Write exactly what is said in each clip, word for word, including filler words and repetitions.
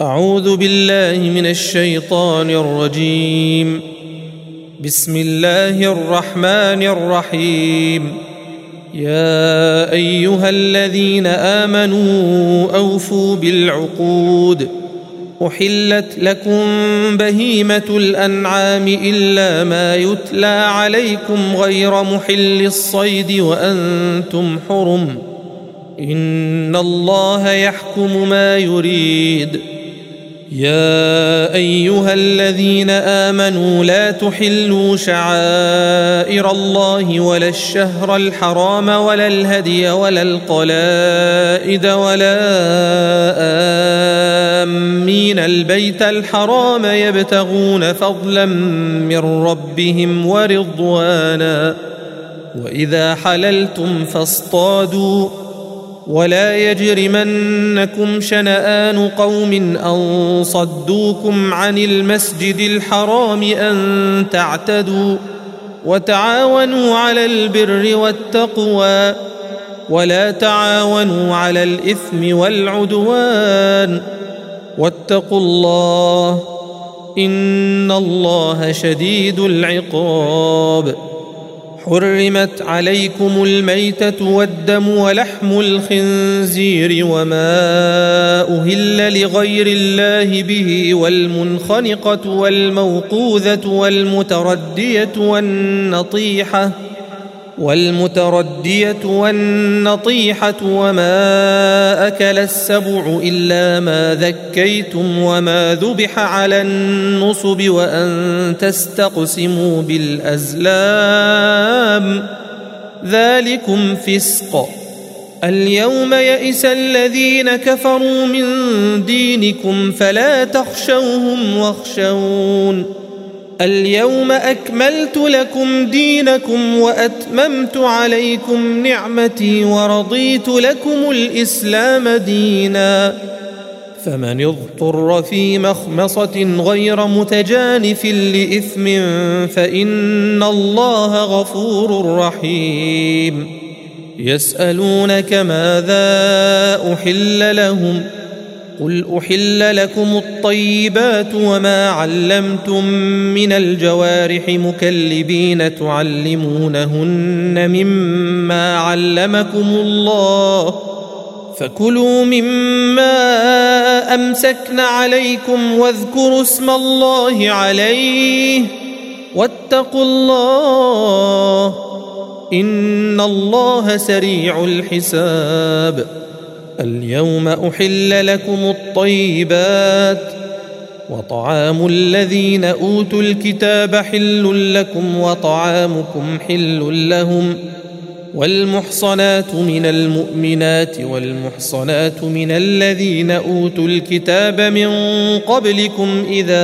أعوذ بالله من الشيطان الرجيم. بسم الله الرحمن الرحيم. يا أيها الذين آمنوا أوفوا بالعقود. أحلت لكم بهيمة الأنعام إلا ما يتلى عليكم غير محل الصيد وأنتم حرم. إن الله يحكم ما يريد. يا أيها الذين آمنوا لا تحلوا شعائر الله ولا الشهر الحرام ولا الهدي ولا القلائد ولا آمين البيت الحرام يبتغون فضلا من ربهم ورضوانا. وإذا حللتم فاصطادوا ولا يجرمنكم شنآن قوم أن صدوكم عن المسجد الحرام أن تعتدوا. وتعاونوا على البر والتقوى ولا تعاونوا على الإثم والعدوان. واتقوا الله إن الله شديد العقاب. حرمت عليكم الميتة والدم ولحم الخنزير وما أهل لغير الله به والمنخنقة والموقوذة والمتردية والنطيحة والمتردية والنطيحة وما أكل السبع إلا ما ذكيتم وما ذبح على النصب وأن تستقسموا بالأزلام ذلكم فسق. اليوم يئس الذين كفروا من دينكم فلا تخشوهم واخشون. اليوم أكملت لكم دينكم وأتممت عليكم نعمتي ورضيت لكم الإسلام دينا. فمن اضطر في مخمصة غير متجانف لإثم فإن الله غفور رحيم. يسألونك ماذا أحل لهم قل أحل لكم الطيبات وما علمتم من الجوارح مكلبين تعلمونهن مما علمكم الله فكلوا مما أمسكن عليكم واذكروا اسم الله عليه واتقوا الله إن الله سريع الحساب. اليوم أحل لكم الطيبات وطعام الذين أوتوا الكتاب حل لكم وطعامكم حل لهم. والمحصنات من المؤمنات والمحصنات من الذين أوتوا الكتاب من قبلكم إذا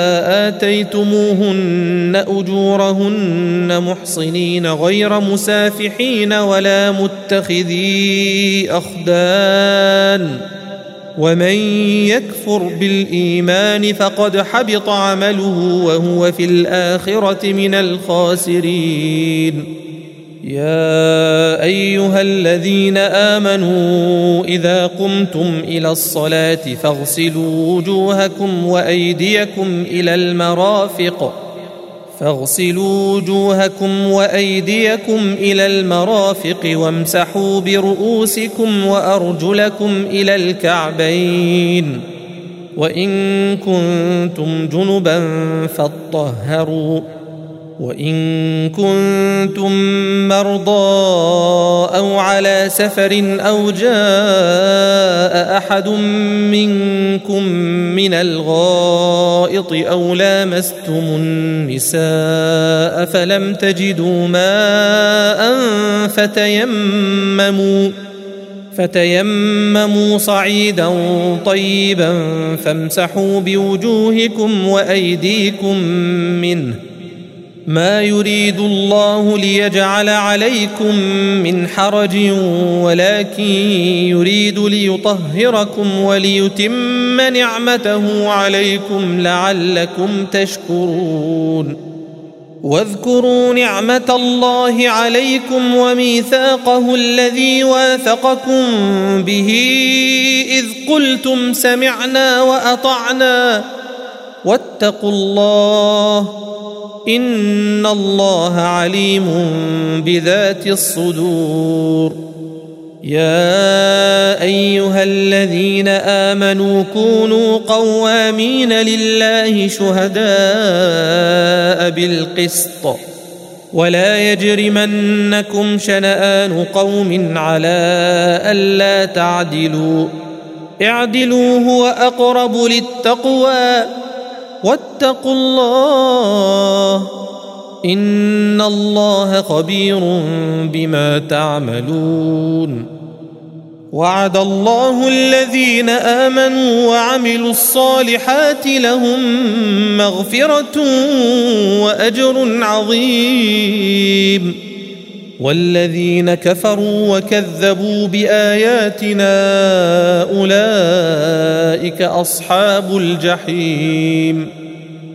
آتيتموهن أجورهن محصنين غير مسافحين ولا متخذي أخدان. ومن يكفر بالإيمان فقد حبط عمله وهو في الآخرة من الخاسرين. يا أيها الذين آمنوا إذا قمتم إلى الصلاة فاغسلوا وجوهكم وأيديكم إلى المرافق فاغسلوا وجوهكم وأيديكم إلى المرافق وامسحوا برؤوسكم وأرجلكم إلى الكعبين. وإن كنتم جنبا فاطهروا وإن كنتم مرضى أو على سفر أو جاء أحد منكم من الغائط أو لامستم النساء فلم تجدوا ماء فتيمموا فتيمموا صعيدا طيبا فامسحوا بوجوهكم وأيديكم منه. ما يريد الله ليجعل عليكم من حرج ولكن يريد ليطهركم وليتم نعمته عليكم لعلكم تشكرون. واذكروا نعمة الله عليكم وميثاقه الذي واثقكم به إذ قلتم سمعنا وأطعنا واتقوا الله إن الله عليم بذات الصدور. يا أيها الذين آمنوا كونوا قوامين لله شهداء بالقسط ولا يجرمنكم شنآن قوم على ألا تعدلوا اعدلوا هو أقرب للتقوى واتقوا الله إن الله خبير بما تعملون. وعد الله الذين آمنوا وعملوا الصالحات لهم مغفرة وأجر عظيم والذين كفروا وكذبوا بآياتنا أولئك أصحاب الجحيم.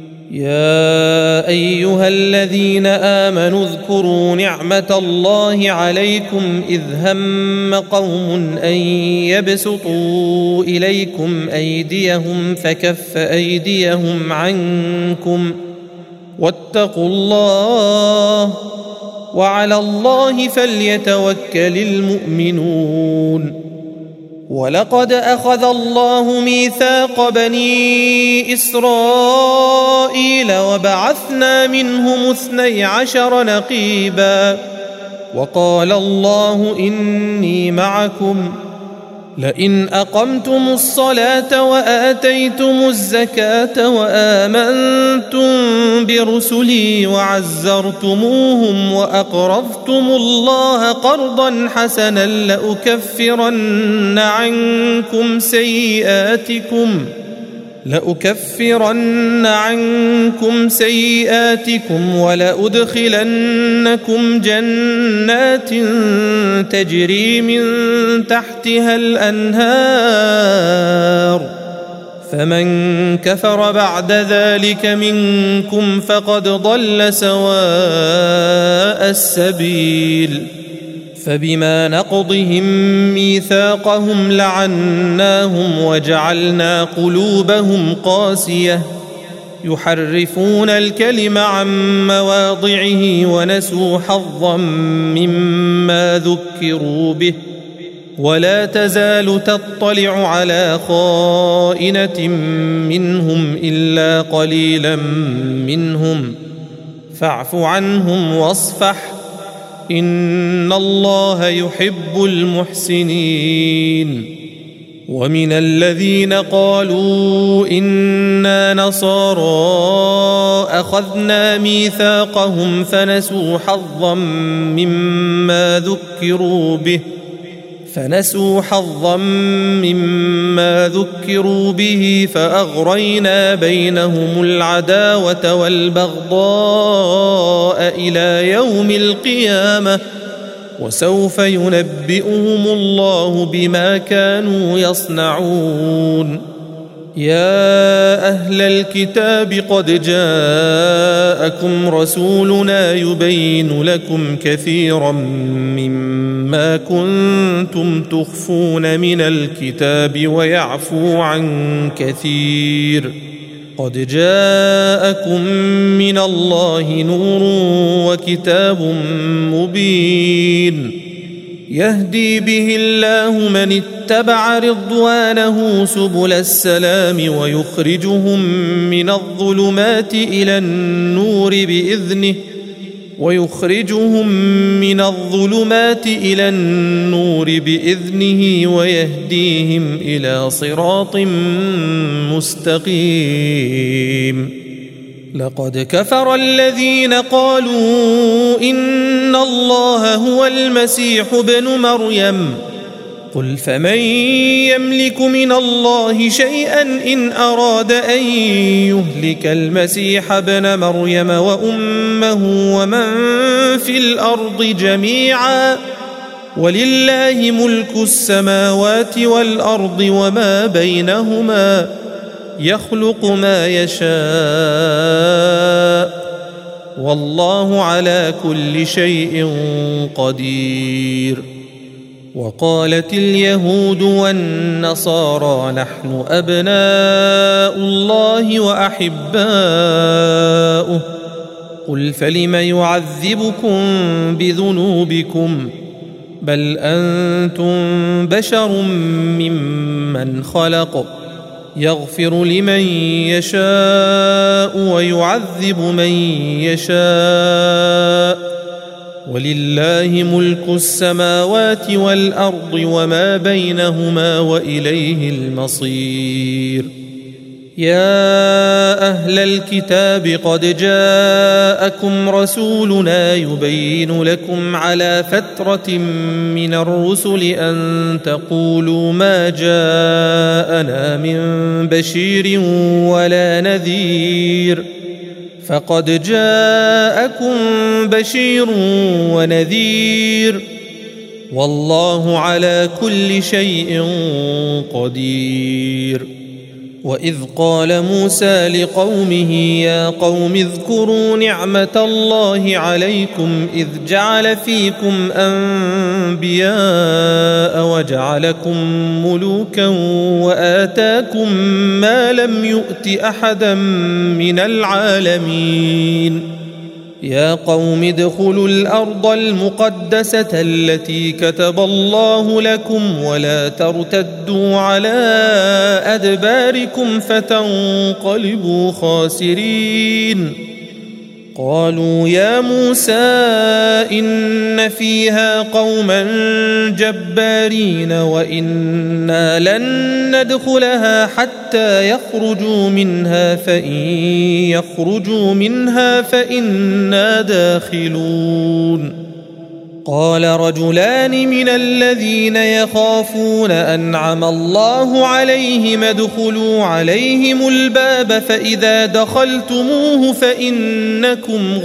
يا أيها الذين آمنوا اذكروا نعمة الله عليكم إذ هم قوم أن يبسطوا إليكم أيديهم فكف أيديهم عنكم واتقوا الله وعلى الله فليتوكل المؤمنون. ولقد أخذ الله ميثاق بني إسرائيل وبعثنا منهم اثني عشر نقيبا وقال الله إني معكم لئن أقمتم الصلاة وآتيتم الزكاة وآمنتم برسلي وعزرتموهم وأقرضتم الله قرضا حسنا لأكفرن عنكم سيئاتكم لأكفرن عنكم سيئاتكم ولأدخلنكم جنات تجري من تحتها الأنهار فمن كفر بعد ذلك منكم فقد ضل سواء السبيل. فبما نقضهم ميثاقهم لعناهم وجعلنا قلوبهم قاسية يحرفون الكلم عن مواضعه ونسوا حظا مما ذكروا به ولا تزال تطلع على خائنة منهم إلا قليلا منهم فاعف عنهم واصفح إن الله يحب المحسنين. ومن الذين قالوا إنا نصارى أخذنا ميثاقهم فنسوا حظا مما ذكروا به فنسوا حظا مما ذكروا به فأغرينا بينهم العداوة والبغضاء إلى يوم القيامة وسوف ينبئهم الله بما كانوا يصنعون. يا أهل الكتاب قد جاءكم رسولنا يبين لكم كثيرا مما كنتم تخفون من الكتاب ويعفو عن كثير قد جاءكم من الله نور وكتاب مبين يهدي به الله من اتبع رضوانه سبل السلام ويخرجهم من الظلمات إلى النور بإذنه ويخرجهم من الظلمات إلى النور بإذنه ويهديهم إلى صراط مستقيم. لقد كفر الذين قالوا إن الله هو المسيح ابن مريم قل فمن يملك من الله شيئا إن أراد أن يهلك المسيح ابن مريم وأمه ومن في الأرض جميعا ولله ملك السماوات والأرض وما بينهما يخلق ما يشاء والله على كل شيء قدير. وقالت اليهود والنصارى نحن أبناء الله وأحباؤه قل فلم يعذبكم بذنوبكم بل أنتم بشر ممن خلق يغفر لمن يشاء ويعذب من يشاء ولله ملك السماوات والأرض وما بينهما وإليه المصير. يا أهل الكتاب قد جاءكم رسولنا يبين لكم على فترة من الرسل أن تقولوا ما جاءنا من بشير ولا نذير فقد جاءكم بشير ونذير والله على كل شيء قدير. وإذ قال موسى لقومه يا قوم اذكروا نعمة الله عليكم إذ جعل فيكم أنبياء وجعلكم ملوكا وآتاكم ما لم يؤت أحدا من العالمين. يا قوم ادخلوا الأرض المقدسة التي كتب الله لكم ولا ترتدوا على أدباركم فتنقلبوا خاسرين. قالوا يا موسى إن فيها قوما جبارين وإنا لن ندخلها حتى يخرجوا منها فإن يخرجوا منها فإنا داخلون. قال رجلان من الذين يخافون أنعم الله عليهم ادخلوا عليهم الباب فإذا دخلتموه فإنكم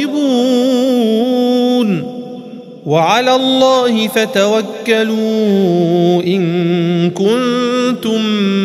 غالبون وعلى الله فتوكلوا إن كنتم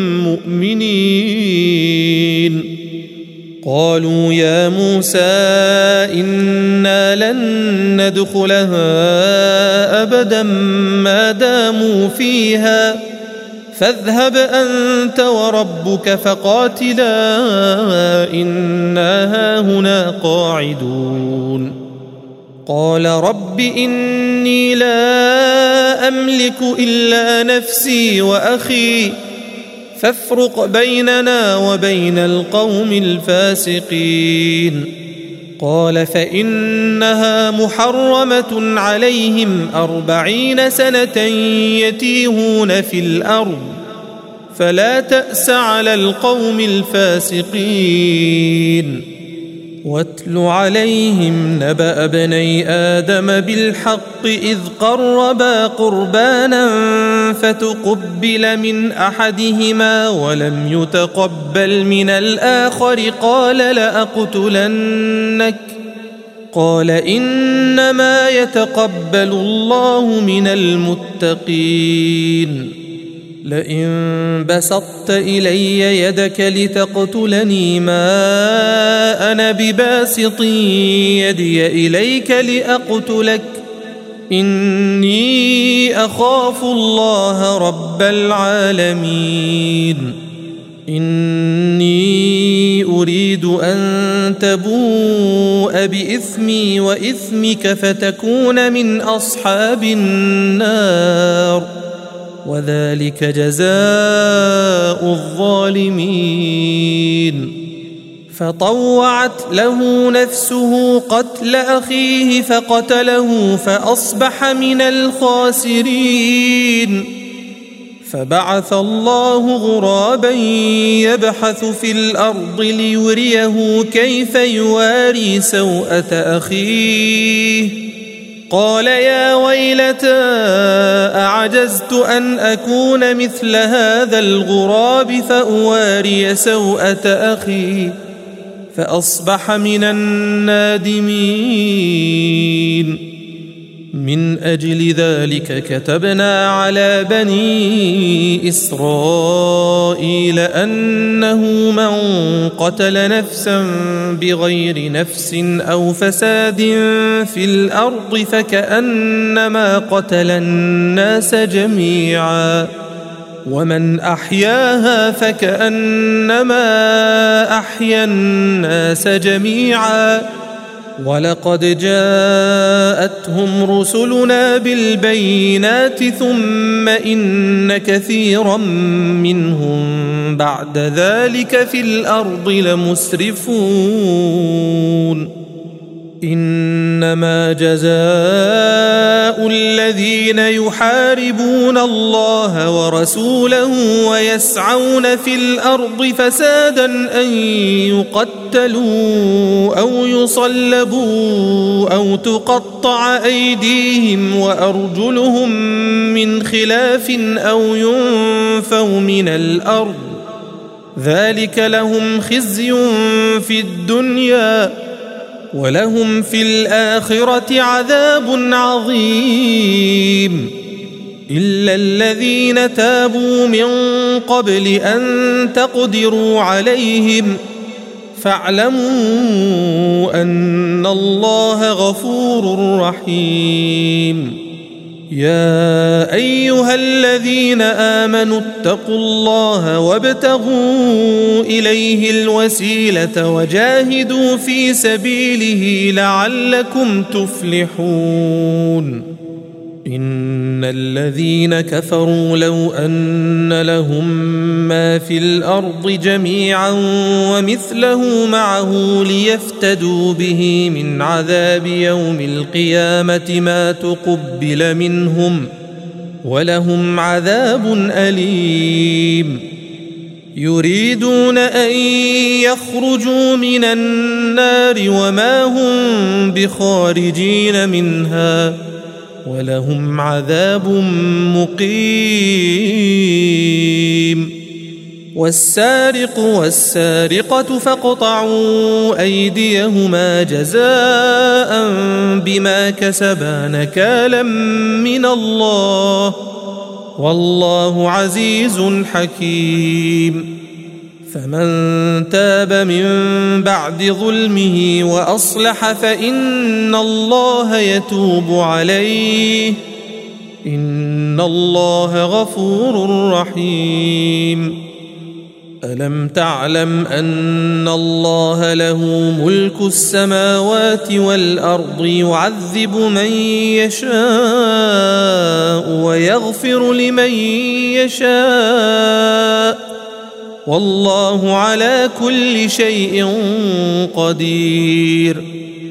مؤمنين. قالوا يا موسى إنا لن ندخلها أبدا ما داموا فيها فاذهب أنت وربك فقاتلا إنا هاهنا قاعدون. قال رب إني لا أملك إلا نفسي وأخي فافرق بيننا وبين القوم الفاسقين. قال فإنها محرمة عليهم أربعين سنة يتيهون في الأرض فلا تأس على القوم الفاسقين. واتل عليهم نبأ ابني آدم بالحق إذ قربا قربانا فتقبل من أحدهما ولم يتقبل من الآخر قال لأقتلنك قال إنما يتقبل الله من المتقين. لئن بسطت إلي يدك لتقتلني ما أنا بباسط يدي إليك لأقتلك إني أخاف الله رب العالمين. إني أريد أن تبوء بإثمي وإثمك فتكون من أصحاب النار وذلك جزاء الظالمين. فطوعت له نفسه قتل أخيه فقتله فأصبح من الخاسرين. فبعث الله غرابا يبحث في الأرض ليريه كيف يواري سوءة أخيه قال يا ويلتى أعجزت أن أكون مثل هذا الغراب فأواري سوءة أخي فأصبح من النادمين. من أجل ذلك كتبنا على بني إسرائيل أنه من قتل نفسا بغير نفس أو فساد في الأرض فكأنما قتل الناس جميعا ومن أحياها فكأنما أحيا الناس جميعا ولقد جاءتهم رسلنا بالبينات ثم إن كثيرا منهم بعد ذلك في الأرض لمسرفون إنما جزاء الذين يحاربون الله ورسوله ويسعون في الأرض فسادا أن يقتلوا أو يصلبوا أو تقطع أيديهم وأرجلهم من خلاف أو ينفوا من الأرض ذلك لهم خزي في الدنيا ولهم في الآخرة عذاب عظيم إلا الذين تابوا من قبل أن تقدروا عليهم فاعلموا أن الله غفور رحيم يا أيها الذين آمنوا اتقوا الله وابتغوا إليه الوسيلة وجاهدوا في سبيله لعلكم تفلحون إن الذين كفروا لو أن لهم ما في الأرض جميعا ومثله معه ليفتدوا به من عذاب يوم القيامة ما تقبل منهم ولهم عذاب أليم يريدون أن يخرجوا من النار وما هم بخارجين منها ولهم عذاب مقيم والسارق والسارقة فاقطعوا أيديهما جزاء بما كسبا نكالا من الله والله عزيز حكيم فمن تاب من بعد ظلمه وأصلح فإن الله يتوب عليه إن الله غفور رحيم ألم تعلم أن الله له ملك السماوات والأرض يعذب من يشاء ويغفر لمن يشاء والله على كل شيء قدير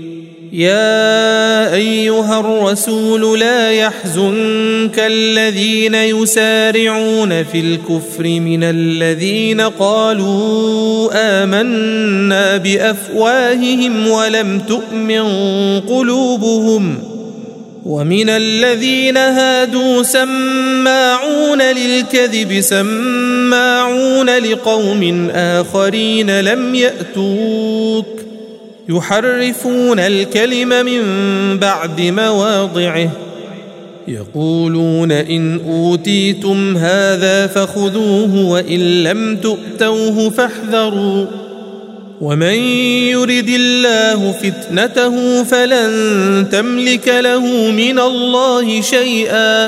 يا أيها الرسول لا يحزنك الذين يسارعون في الكفر من الذين قالوا آمنا بأفواههم ولم تؤمن قلوبهم ومن الذين هادوا سماعون للكذب سماعون لقوم آخرين لم يأتوك يحرفون الكلم من بعد مواضعه يقولون إن أوتيتم هذا فخذوه وإن لم تؤتوه فاحذروا ومن يرد الله فتنته فلن تملك له من الله شيئا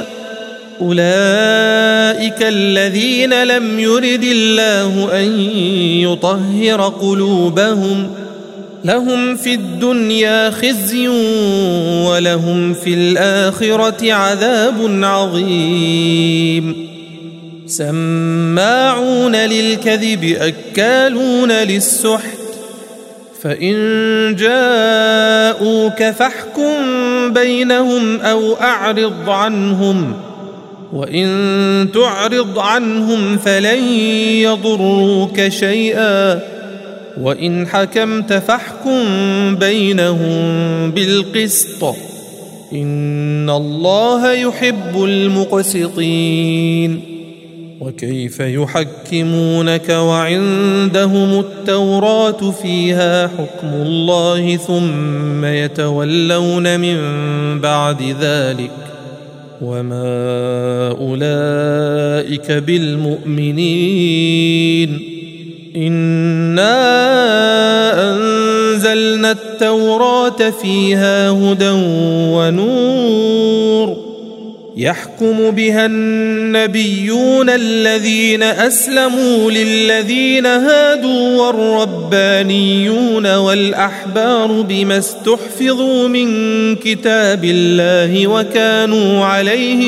أولئك الذين لم يرد الله أن يطهر قلوبهم لهم في الدنيا خزي ولهم في الآخرة عذاب عظيم سماعون للكذب أكالون للسحت فإن جاءوك فاحكم بينهم أو أعرض عنهم وإن تعرض عنهم فلن يضروك شيئا وإن حكمت فاحكم بينهم بالقسط إن الله يحب المقسطين وكيف يحكمونك وعندهم التوراة فيها حكم الله ثم يتولون من بعد ذلك وما أولئك بالمؤمنين. إنا أنزلنا التوراة فيها هدى ونور يحكم بها النبيون الذين أسلموا للذين هادوا والربانيون والأحبار بما استحفظوا من كتاب الله وكانوا عليه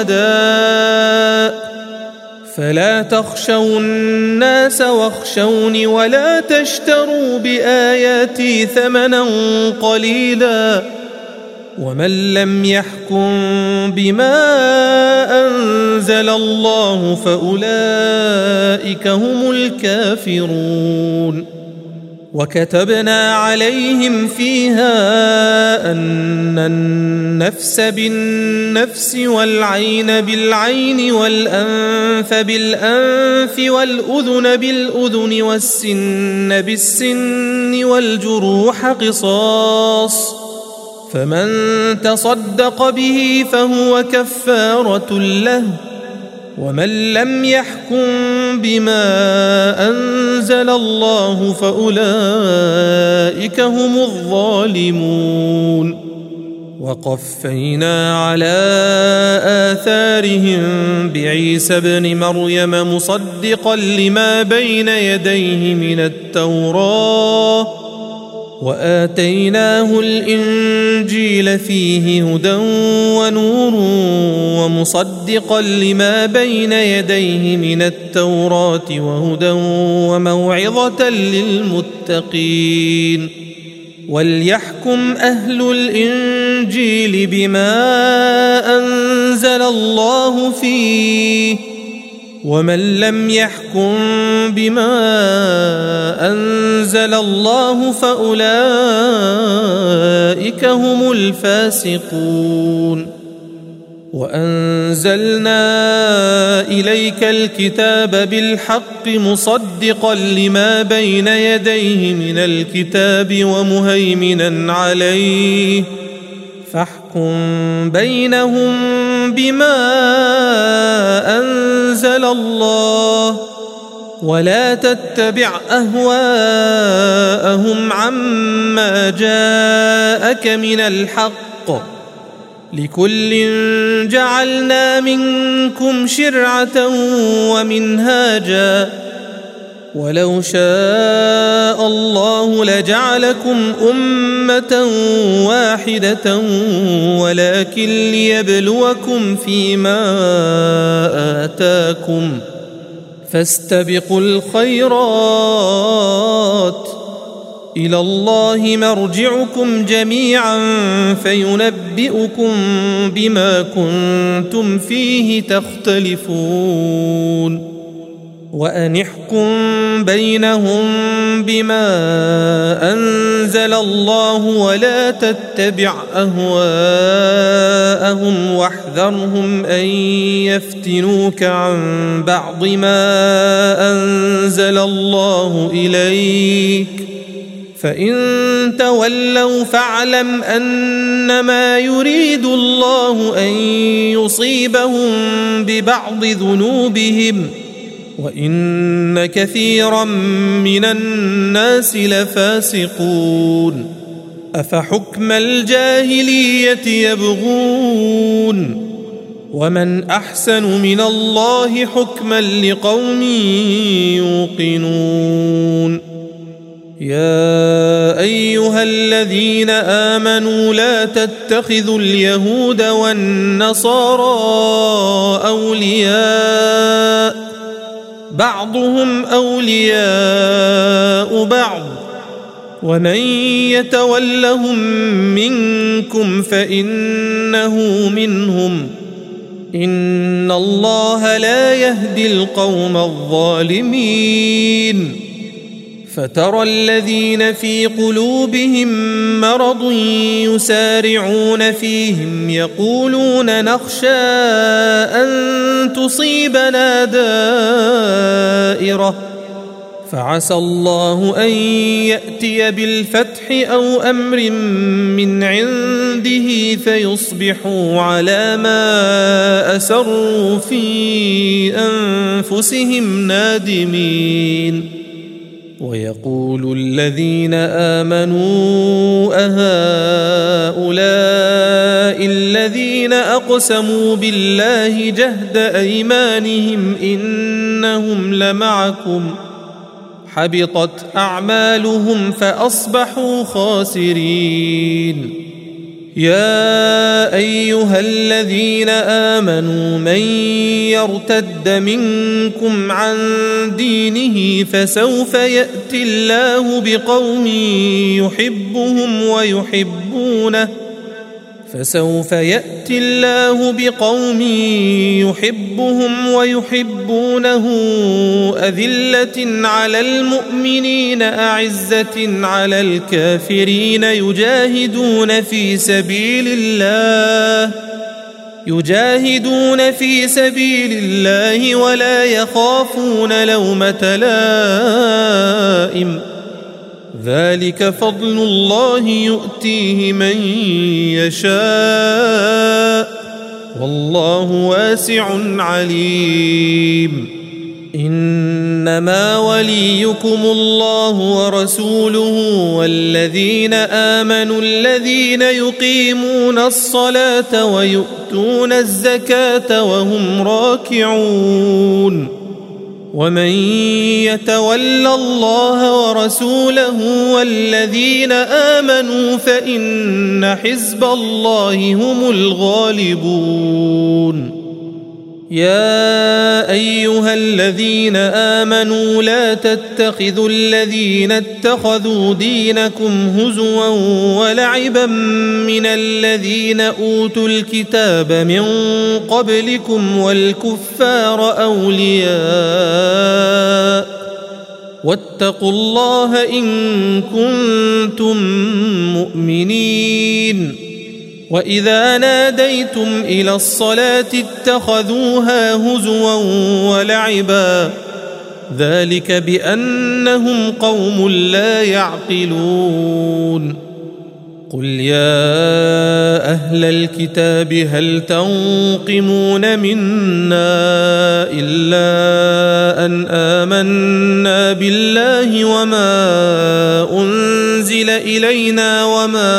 شهداء فلا تخشوا الناس واخشوني ولا تشتروا بآياتي ثمنا قليلا ومن لم يحكم بما أنزل الله فأولئك هم الكافرون. وكتبنا عليهم فيها أن النفس بالنفس والعين بالعين والأنف بالأنف والأذن بالأذن والسن بالسن والجروح قصاص فمن تصدق به فهو كفارة له ومن لم يحكم بما أنزل الله فأولئك هم الظالمون. وقفينا على آثارهم بعيسى ابن مريم مصدقا لما بين يديه من التوراة وآتيناه الإنجيل فيه هدى ونور ومصدقا لما بين يديه من التوراة وهدى وموعظة للمتقين. وليحكم أهل الإنجيل بما أنزل الله فيه ومن لم يحكم بما أنزل الله فأولئك هم الفاسقون. وأنزلنا إليك الكتاب بالحق مصدقا لما بين يديه من الكتاب ومهيمنا عليه فاحكم بينهم بما أنزل الله ولا تتبع أهواءهم عما جاءك من الحق لكل جعلنا منكم شرعة ومنهاجا ولو شاء الله لجعلكم أمة واحدة ولكن ليبلوكم فيما آتاكم فاستبقوا الخيرات إلى الله مرجعكم جميعا فينبئكم بما كنتم فيه تختلفون. وأن احكم بينهم بما أنزل الله ولا تتبع أهواءهم واحذرهم أن يفتنوك عن بعض ما أنزل الله إليك فإن تولوا فاعلم أنما يريد الله أن يصيبهم ببعض ذنوبهم وإن كثيرا من الناس لفاسقون. أفحكم الجاهلية يبغون ومن أحسن من الله حكما لقوم يوقنون. يا أيها الذين آمنوا لا تتخذوا اليهود والنصارى أولياء بعضهم أولياء بعض ومن يتولهم منكم فإنه منهم إن الله لا يهدي القوم الظالمين. فترى الذين في قلوبهم مرض يسارعون فيهم يقولون نخشى أن تصيبنا دائرة فعسى الله أن يأتي بالفتح أو أمر من عنده فيصبحوا على ما أسروا في أنفسهم نادمين ويقول الذين آمنوا أهؤلاء الذين أقسموا بالله جهد أيمانهم إنهم لمعكم حبطت أعمالهم فأصبحوا خاسرين يا أيها الذين آمنوا من يرتد منكم عن دينه فسوف يأتي الله بقوم يحبهم ويحبونه فسوف يأتي الله بقوم يحبهم ويحبونه أذلة على المؤمنين أعزة على الكافرين يجاهدون في سبيل الله يجاهدون في سبيل الله ولا يخافون لومة لائم ذلك فضل الله يؤتيه من يشاء والله واسع عليم إنما وليكم الله ورسوله والذين آمنوا الذين يقيمون الصلاة ويؤتون الزكاة وهم راكعون ومن يتول الله ورسوله والذين آمنوا فإن حزب الله هم الغالبون يا أيها الذين آمنوا لا تتخذوا الذين اتخذوا دينكم هزوا ولعبا من الذين أوتوا الكتاب من قبلكم والكفار أولياء واتقوا الله إن كنتم مؤمنين وإذا ناديتم إلى الصلاة اتخذوها هزوا ولعبا ذلك بأنهم قوم لا يعقلون قل يا أهل الكتاب هل تنقمون منا إلا أن آمنا بالله وما أنزل إلينا وما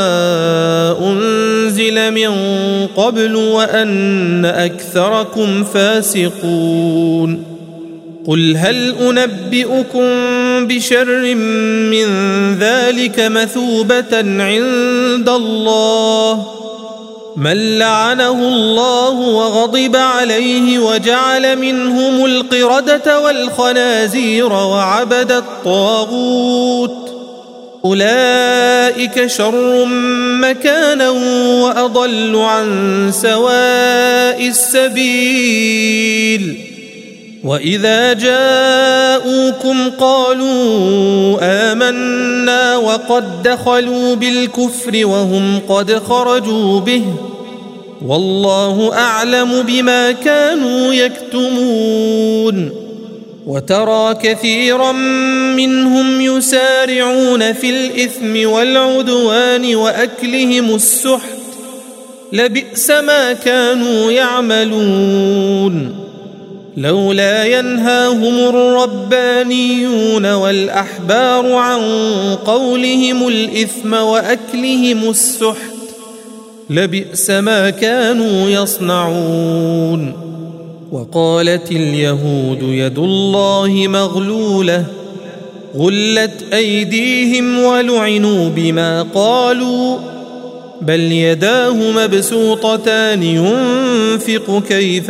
أنزل من قبل وأن أكثركم فاسقون قل هل أنبئكم بشر من ذلك مثوبة عند الله من لعنه الله وغضب عليه وجعل منهم القردة والخنازير وعبد الطاغوت أولئك شر مكانا وأضل عن سواء السبيل وإذا جاءوكم قالوا آمنا وقد دخلوا بالكفر وهم قد خرجوا به والله أعلم بما كانوا يكتمون وترى كثيرا منهم يسارعون في الإثم والعدوان وأكلهم السحت لبئس ما كانوا يعملون لولا ينهاهم الربانيون والأحبار عن قولهم الإثم وأكلهم السحت لبئس ما كانوا يصنعون وقالت اليهود يد الله مغلولة غلت أيديهم ولعنوا بما قالوا بل يداه مبسوطتان ينفق كيف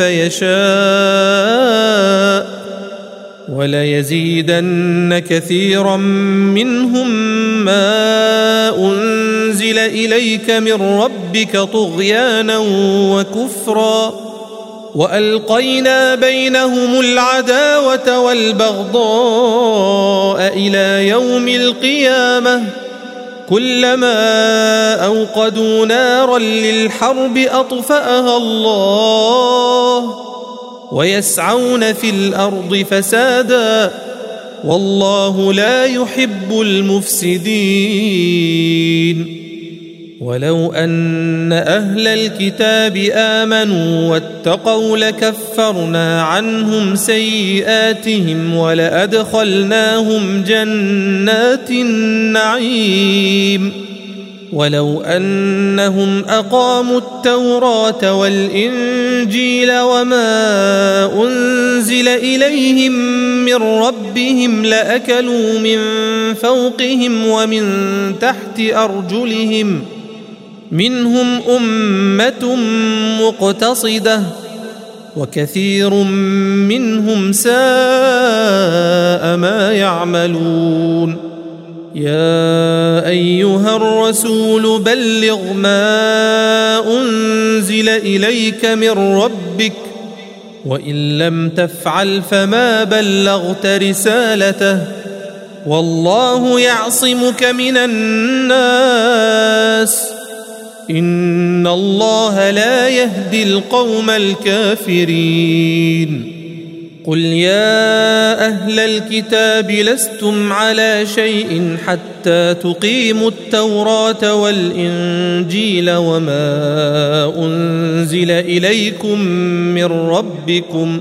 يشاء وليزيدن كثيرا منهم ما أنزل إليك من ربك طغيانا وكفرا وألقينا بينهم العداوة والبغضاء إلى يوم القيامة كلما أوقدوا نارا للحرب أطفأها الله ويسعون في الأرض فسادا والله لا يحب المفسدين. ولو أن أهل الكتاب آمنوا واتقوا لكفرنا عنهم سيئاتهم ولأدخلناهم جنات النعيم ولو أنهم أقاموا التوراة والإنجيل وما أنزل إليهم من ربهم لأكلوا من فوقهم ومن تحت أرجلهم منهم أمة مقتصدة وكثير منهم ساء ما يعملون. يا أيها الرسول بلغ ما أنزل إليك من ربك وإن لم تفعل فما بلغت رسالته والله يعصمك من الناس إن الله لا يهدي القوم الكافرين. قل يا أهل الكتاب لستم على شيء حتى تقيموا التوراة والإنجيل وما أنزل إليكم من ربكم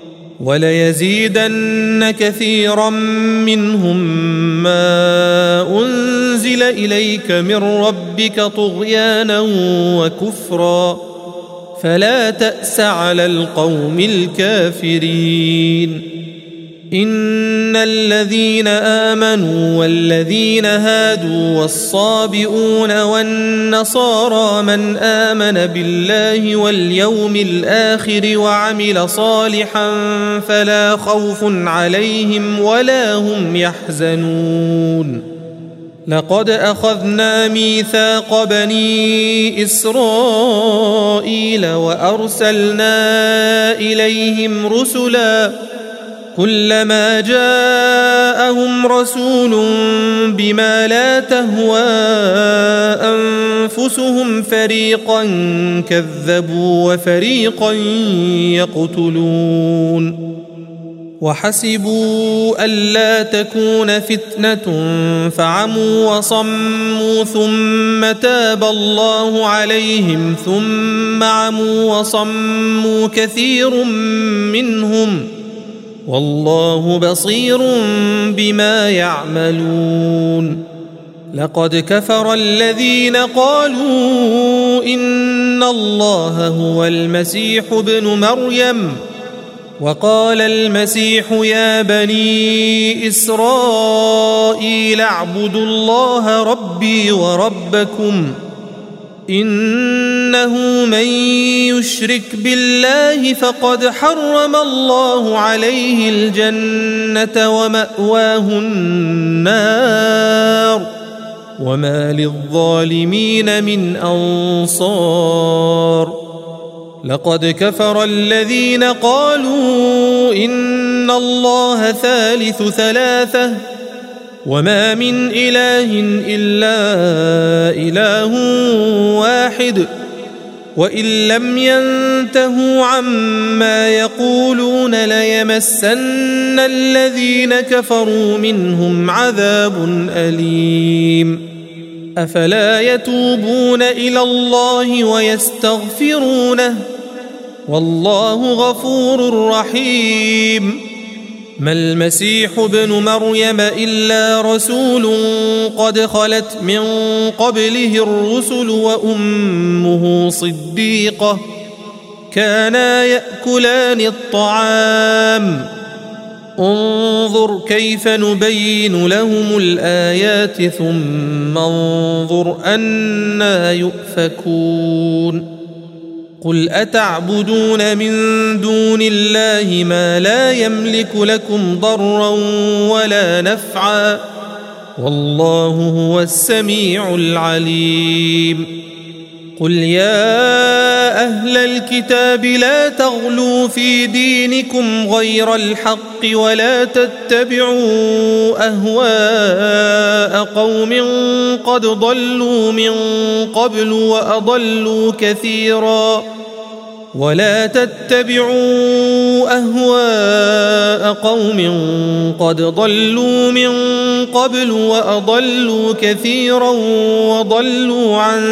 وليزيدن كثيرا منهم ما أنزل إليك من ربك طغيانا وكفرا فلا تأس على القوم الكافرين. إن الذين آمنوا والذين هادوا والصابئون والنصارى من آمن بالله واليوم الآخر وعمل صالحا فلا خوف عليهم ولا هم يحزنون. لقد أخذنا ميثاق بني إسرائيل وأرسلنا إليهم رسلا كلما جاءهم رسول بما لا تهوى أنفسهم فريقا كذبوا وفريقا يقتلون. وحسبوا ألا تكون فتنة فعموا وصموا ثم تاب الله عليهم ثم عموا وصموا كثير منهم والله بصير بما يعملون. لقد كفر الذين قالوا إن الله هو المسيح ابن مريم وقال المسيح يا بني إسرائيل اعبدوا الله ربي وربكم إنه من يشرك بالله فقد حرم الله عليه الجنة ومأواه النار وما للظالمين من أنصار. لقد كفر الذين قالوا إن الله ثالث ثلاثة وما من إله إلا إله واحد وإن لم ينتهوا عما يقولون ليمسن الذين كفروا منهم عذاب أليم. أفلا يتوبون إلى الله ويستغفرونه والله غفور رحيم. ما المسيح ابن مريم إلا رسول قد خلت من قبله الرسل وأمه صديقة كانا يأكلان الطعام انظر كيف نبين لهم الآيات ثم انظر أنى يؤفكون. قل أتعبدون من دون الله ما لا يملك لكم ضرا ولا نفعا والله هو السميع العليم. قل يا أهل الكتاب لا تغلوا في دينكم غير الحق ولا تتبعوا أهواء قوم قد ضلوا من قبل وأضلوا كثيرا ولا تتبعوا أهواء قوم قد ضلوا من قبل وأضلوا كثيرا وضلوا عن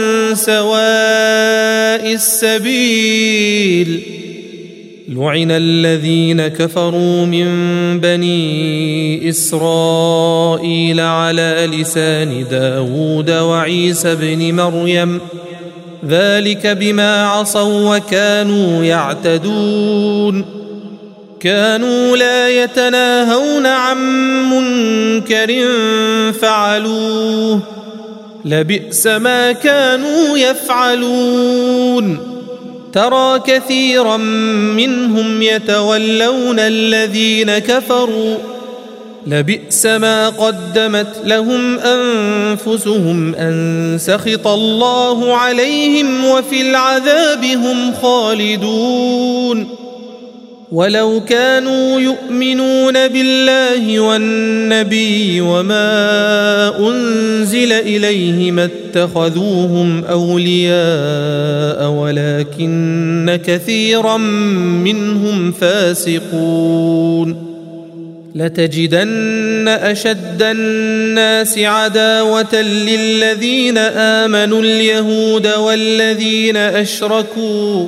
سواء السبيل لعن الذين كفروا من بني إسرائيل على لسان داود وعيسى بن مريم ذلك بما عصوا وكانوا يعتدون كانوا لا يتناهون عن منكر فعلوه لبئس ما كانوا يفعلون ترى كثيرا منهم يتولون الذين كفروا لبئس ما قدمت لهم أنفسهم أن سخط الله عليهم وفي العذاب هم خالدون ولو كانوا يؤمنون بالله والنبي وما أنزل إليه ما اتخذوهم أولياء ولكن كثيرا منهم فاسقون لتجدن أشد الناس عداوة للذين آمنوا اليهود والذين أشركوا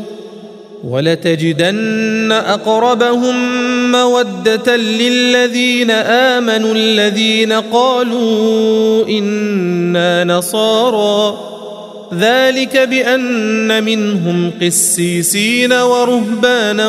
ولتجدن أقربهم مودة للذين آمنوا الذين قالوا إنا نصارى ذلك بأن منهم قسيسين ورهبانا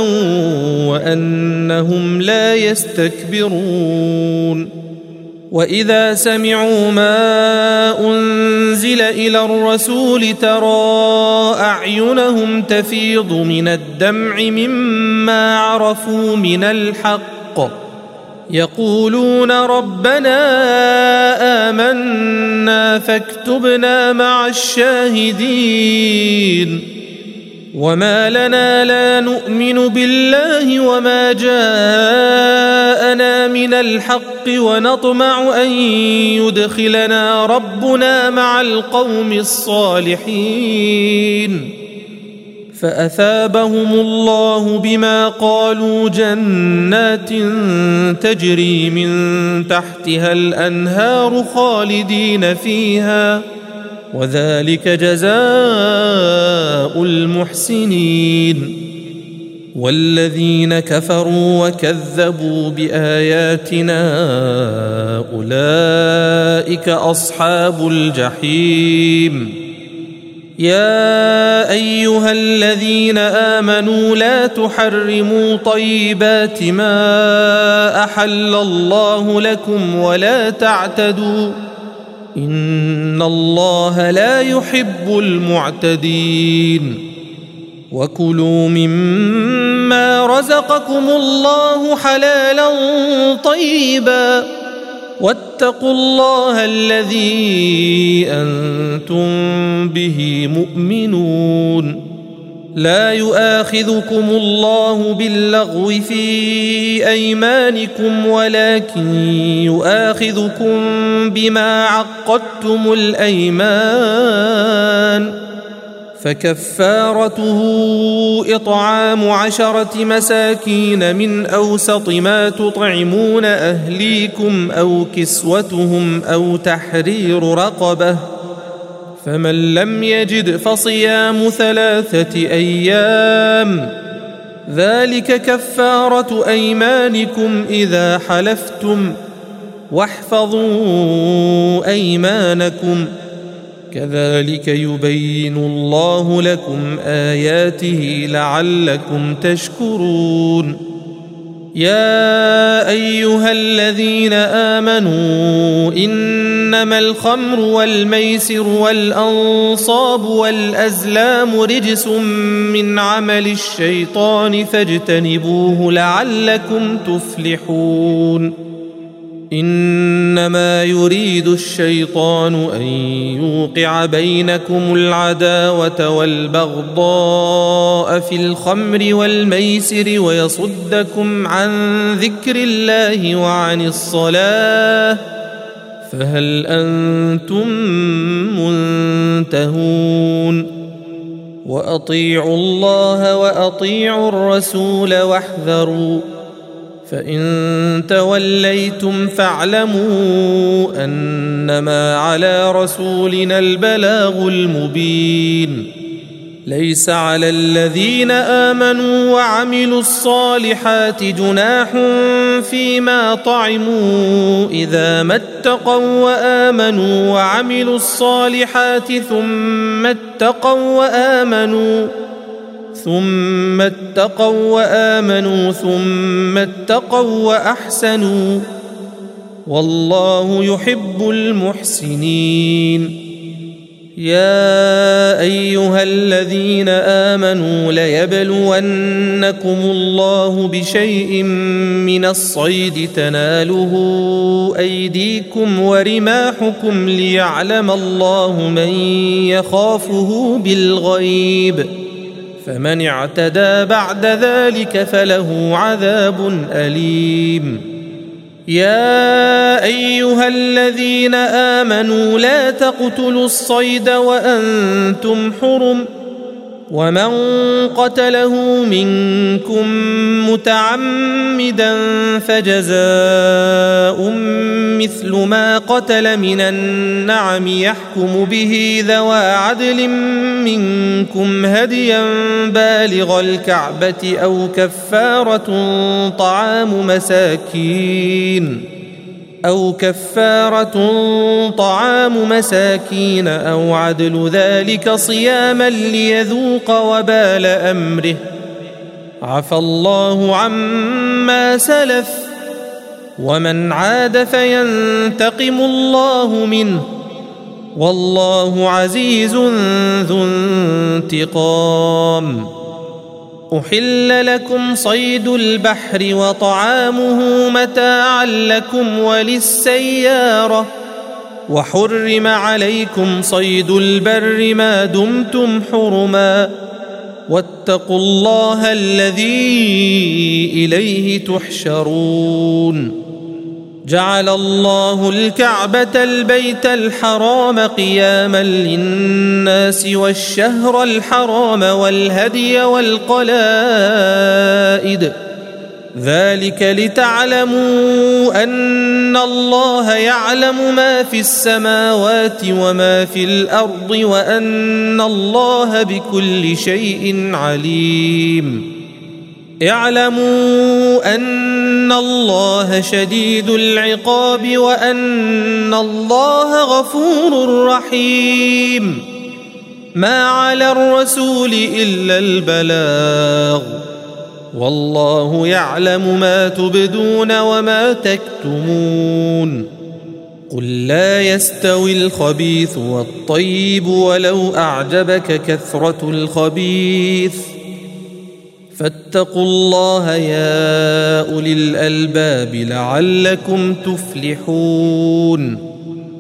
وأنهم لا يستكبرون وإذا سمعوا ما أنزل إلى الرسول ترى أعينهم تفيض من الدمع مما عرفوا من الحق يقولون ربنا آمنا فاكتبنا مع الشاهدين وما لنا لا نؤمن بالله وما جاءنا من الحق ونطمع أن يدخلنا ربنا مع القوم الصالحين فأثابهم الله بما قالوا جنات تجري من تحتها الأنهار خالدين فيها وذلك جزاء المحسنين والذين كفروا وكذبوا بآياتنا أولئك أصحاب الجحيم يا أيها الذين آمنوا لا تحرموا طيبات ما أحل الله لكم ولا تعتدوا إن الله لا يحب المعتدين وكلوا مما رزقكم الله حلالا طيبا واتقوا الله الذي أنتم به مؤمنون لا يؤاخذكم الله باللغو في أيمانكم ولكن يؤاخذكم بما عقدتم الأيمان فكفارته إطعام عشرة مساكين من أوسط ما تطعمون أهليكم أو كسوتهم أو تحرير رقبة فمن لم يجد فصيام ثلاثة أيام ذلك كفارة أيمانكم إذا حلفتم واحفظوا أيمانكم كذلك يبين الله لكم آياته لعلكم تشكرون يا أيها الذين آمنوا إنما الخمر والميسر والأنصاب والأزلام رجس من عمل الشيطان فاجتنبوه لعلكم تفلحون إنما يريد الشيطان أن يوقع بينكم العداوة والبغضاء في الخمر والميسر ويصدكم عن ذكر الله وعن الصلاة فهل أنتم منتهون وأطيعوا الله وأطيعوا الرسول واحذروا فإن توليتم فاعلموا أنما على رسولنا البلاغ المبين ليس على الذين آمنوا وعملوا الصالحات جناح فيما طعموا إذا ما اتقوا وآمنوا وعملوا الصالحات ثم اتقوا وآمنوا ثم اتقوا وآمنوا ثم اتقوا وأحسنوا والله يحب المحسنين يا أيها الذين آمنوا ليبلونكم الله بشيء من الصيد تناله أيديكم ورماحكم ليعلم الله من يخافه بالغيب فمن اعتدى بعد ذلك فله عذاب أليم يا أيها الذين آمنوا لا تقتلوا الصيد وأنتم حرم ومن قتله منكم متعمدا فجزاء مثل ما قتل من النعم يحكم به ذوى عدل منكم هديا بالغ الكعبة أو كفارة طعام مساكين أو كفارة طعام مساكين أو عدل ذلك صياما ليذوق وبال أمره عفى الله عما سلف ومن عاد فينتقم الله منه والله عزيز ذو انتقام أحل لكم صيد البحر وطعامه متاعا لكم وللسيارة وحرم عليكم صيد البر ما دمتم حرما واتقوا الله الذي إليه تحشرون جعل الله الكعبة البيت الحرام قياما للناس والشهر الحرام والهدي والقلائد ذلك لتعلموا أن الله يعلم ما في السماوات وما في الأرض وأن الله بكل شيء عليم اعلموا أن الله شديد العقاب وأن الله غفور رحيم ما على الرسول إلا البلاغ والله يعلم ما تبدون وما تكتمون قل لا يستوي الخبيث والطيب ولو أعجبك كثرة الخبيث فاتقوا الله يا أولي الألباب لعلكم تفلحون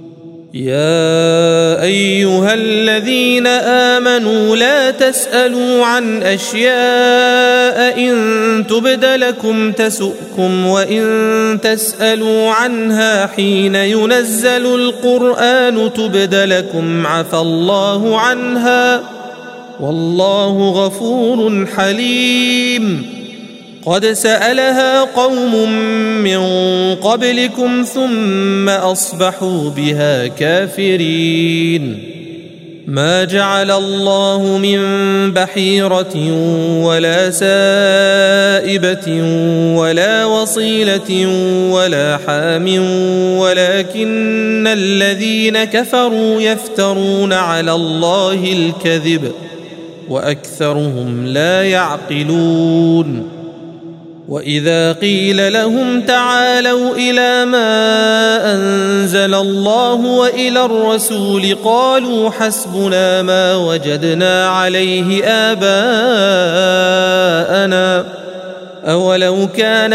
يا أيها الذين آمنوا لا تسألوا عن أشياء إن تبد لكم تسؤكم وإن تسألوا عنها حين ينزل القرآن تبد لكم عفى الله عنها والله غفور حليم قد سألها قوم من قبلكم ثم أصبحوا بها كافرين ما جعل الله من بحيرة ولا سائبة ولا وصيلة ولا حام ولكن الذين كفروا يفترون على الله الكذب وأكثرهم لا يعقلون وإذا قيل لهم تعالوا إلى ما أنزل الله وإلى الرسول قالوا حسبنا ما وجدنا عليه آباءنا أولو كان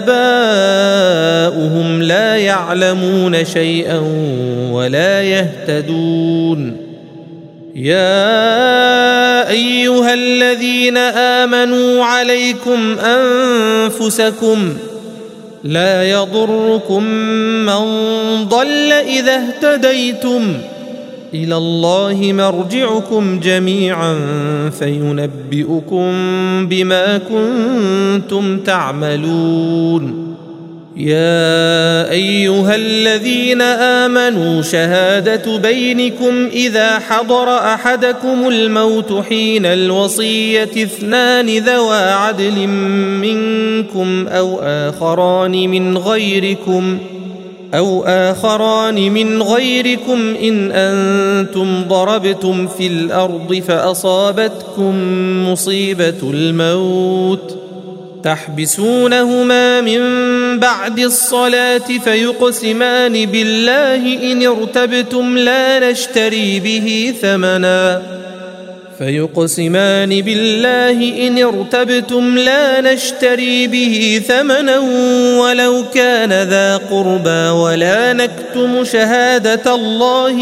آباؤهم لا يعلمون شيئا ولا يهتدون يا أيها الذين آمنوا عليكم أنفسكم لا يضركم من ضل إذا اهتديتم إلى الله مرجعكم جميعا فينبئكم بما كنتم تعملون يا أيها الذين آمنوا شهادة بينكم إذا حضر أحدكم الموت حين الوصية اثنان ذوى عدل منكم أو آخران من غيركم أو آخران من غيركم إن أنتم ضربتم في الأرض فأصابتكم مصيبة الموت تحبسونهما من بعد الصلاة فيقسمان بالله إن ارتبتم لا نشتري به ثمنا فيقسمان بالله إن ارتبتم لا نشتري به ثمنا ولو كان ذا قربى ولا نكتم شهادة الله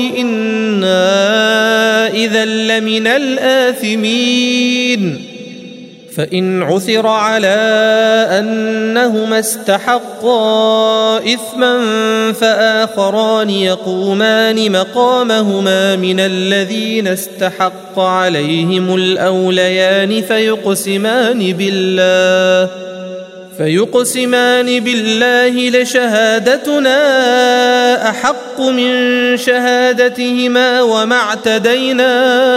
إنا إذا لمن الآثمين فإن عثر على أنهما استحقا إثما فآخران يقومان مقامهما من الذين استحق عليهم الأوليان فيقسمان بالله فيقسمان بالله لشهادتنا أحق من شهادتهما وما اعتدينا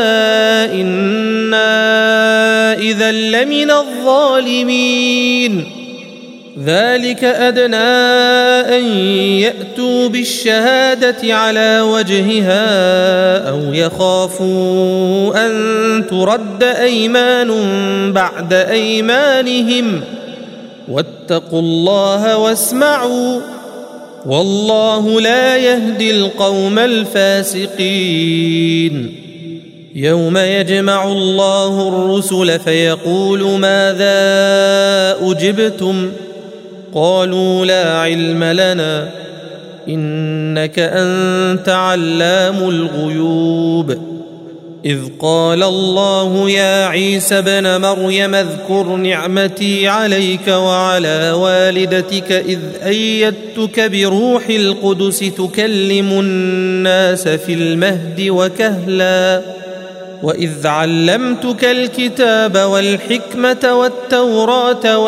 إنا إذا لمن الظالمين ذلك أدنى أن يأتوا بالشهادة على وجهها أو يخافوا أن ترد أيمان بعد أيمانهم واتقوا الله واسمعوا والله لا يهدي القوم الفاسقين يوم يجمع الله الرسل فيقول ماذا أجبتم قالوا لا علم لنا إنك أنت علام الغيوب إذ قال الله يا عيسى ابن مريم اذكر نعمتي عليك وعلى والدتك إذ أيدتك بروح القدس تكلم الناس في المهد وكهلا وإذ علمتك الكتاب والحكمة والتوراة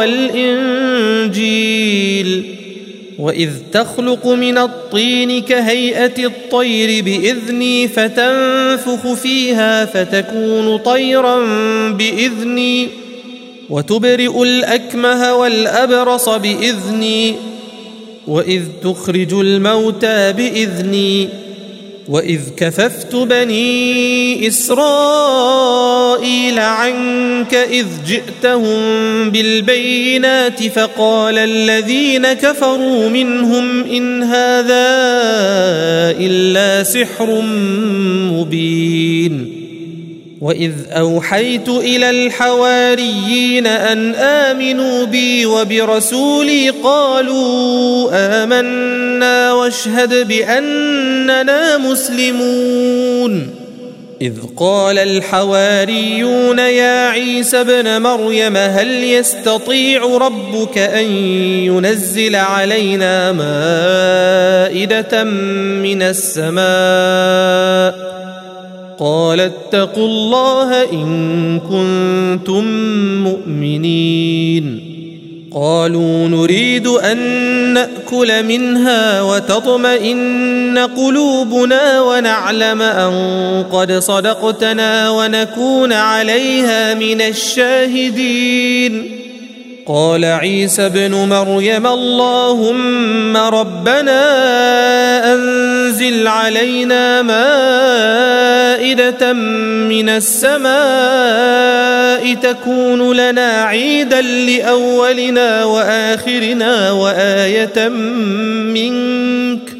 والإنجيل وإذ تخلق من الطين كهيئة الطير بإذني فتنفخ فيها فتكون طيرا بإذني وتبرئ الأكمه والأبرص بإذني وإذ تخرج الموتى بإذني وإذ كففت بني إسرائيل عنك إذ جئتهم بالبينات فقال الذين كفروا منهم إن هذا إلا سحر مبين وإذ أوحيت إلى الحواريين أن آمنوا بي وبرسولي قالوا آمنا واشهد بأننا مسلمون إذ قال الحواريون يا عيسى ابن مريم هل يستطيع ربك أن ينزل علينا مائدة من السماء قال اتقوا الله إن كنتم مؤمنين قالوا نريد أن نأكل منها وتطمئن قلوبنا ونعلم أن قد صدقتنا ونكون عليها من الشاهدين قال عيسى ابن مريم اللهم ربنا أنزل علينا مائدة من السماء تكون لنا عيدا لأولنا وآخرنا وآية منك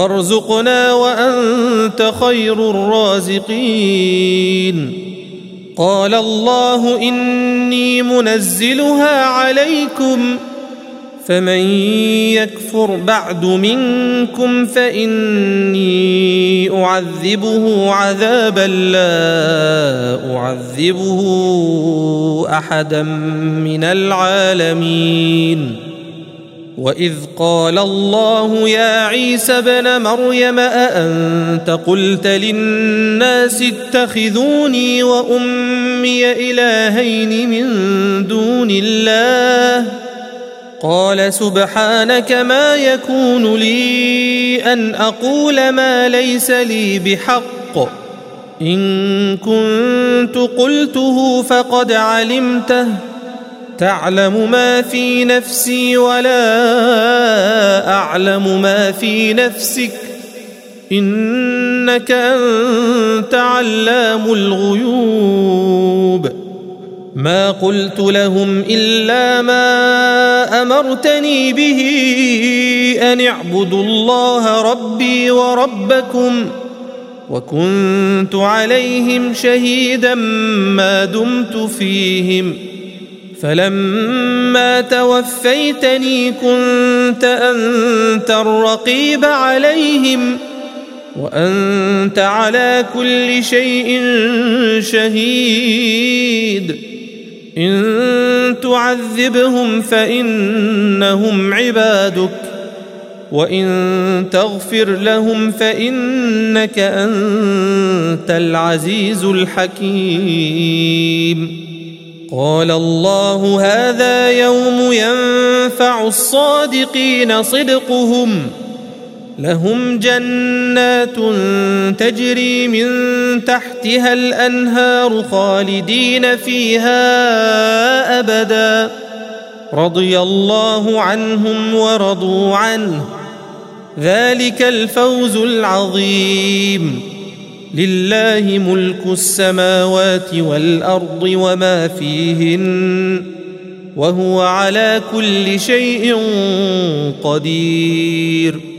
وارزقنا وأنت خير الرازقين قال الله إني منزلها عليكم فمن يكفر بعد منكم فإني أعذبه عذابا لا أعذبه أحدا من العالمين وإذ قال الله يا عيسى ابن مريم أأنت قلت للناس اتخذوني وأمي إلهين من دون الله قال سبحانك ما يكون لي أن أقول ما ليس لي بحق إن كنت قلته فقد علمته تعلم ما في نفسي ولا أعلم ما في نفسك إنك أنت علام الغيوب ما قلت لهم إلا ما أمرتني به أن اعبدوا الله ربي وربكم وكنت عليهم شهيدا ما دمت فيهم فلما توفيتني كنت أنت الرقيب عليهم وأنت على كل شيء شهيد إن تعذبهم فإنهم عبادك وإن تغفر لهم فإنك أنت العزيز الحكيم قال الله هذا يوم ينفع الصادقين صدقهم لهم جنات تجري من تحتها الأنهار خالدين فيها أبدا رضي الله عنهم ورضوا عنه ذلك الفوز العظيم لله ملك السماوات والأرض وما فيهن وهو على كل شيء قدير